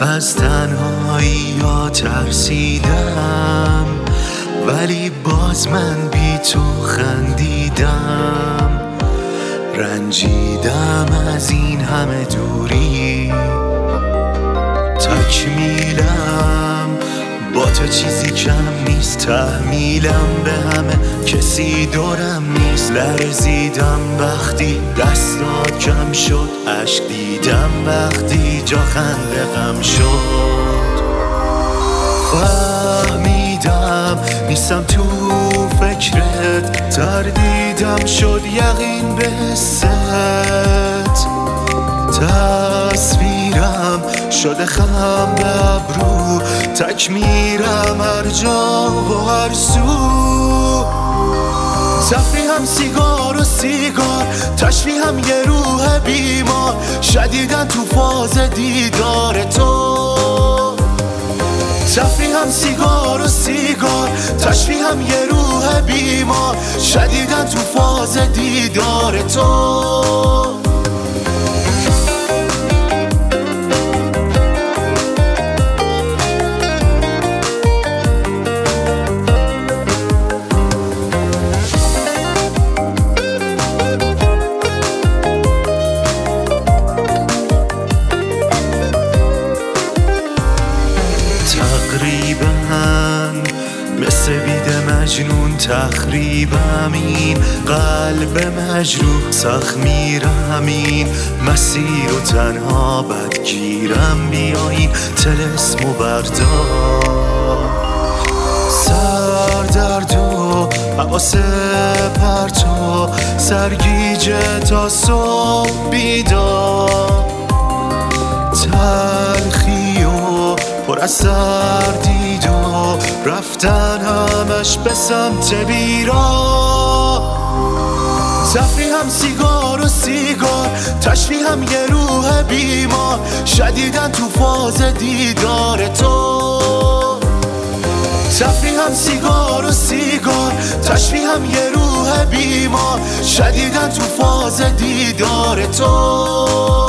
از تنهایی ها ترسیدم، ولی باز من بی تو خندیدم. رنجیدم از این همه دوری، تکمیلم با تو چیزی کم نیست. تحمیلم به همه کسی دورم نیست. لرزیدم وقتی دستات کم شد، عشق دیدم وقتی جا خنده غم شد. فهمیدم نیستم تو فکرت، تردیدم شد یقین به حست. تصویرم شده خم به ابرو، تک میرم هر جا و هر سو. تفریحم سیگار و سیگار، تشریحم یه روح بیمار، شدیدن تو فاز دیدار تو. تفریحم سیگار و سیگار، تشریحم یه روح بیمار، شدیدن تو فاز دیدار تو. تقریبا مثل بید مجنون تخریبم، این قلب مجروح سخت میرم. این مسیر و تنها بدگیرم، بیا این طلسم و بردار. سردرد و حواس پرتو، سرگیجه تا صبح بیدار. تلخی و پر از سردید و رفتن همش به سمت بیرا. تفریحم سیگار و سیگار، تشریحم یه روح بیمار، شدیدن تو فاز دیدار تو. تفریحم سیگار و سیگار، تشریحم یه روح بیمار، شدیدن تو فاز دیدار تو.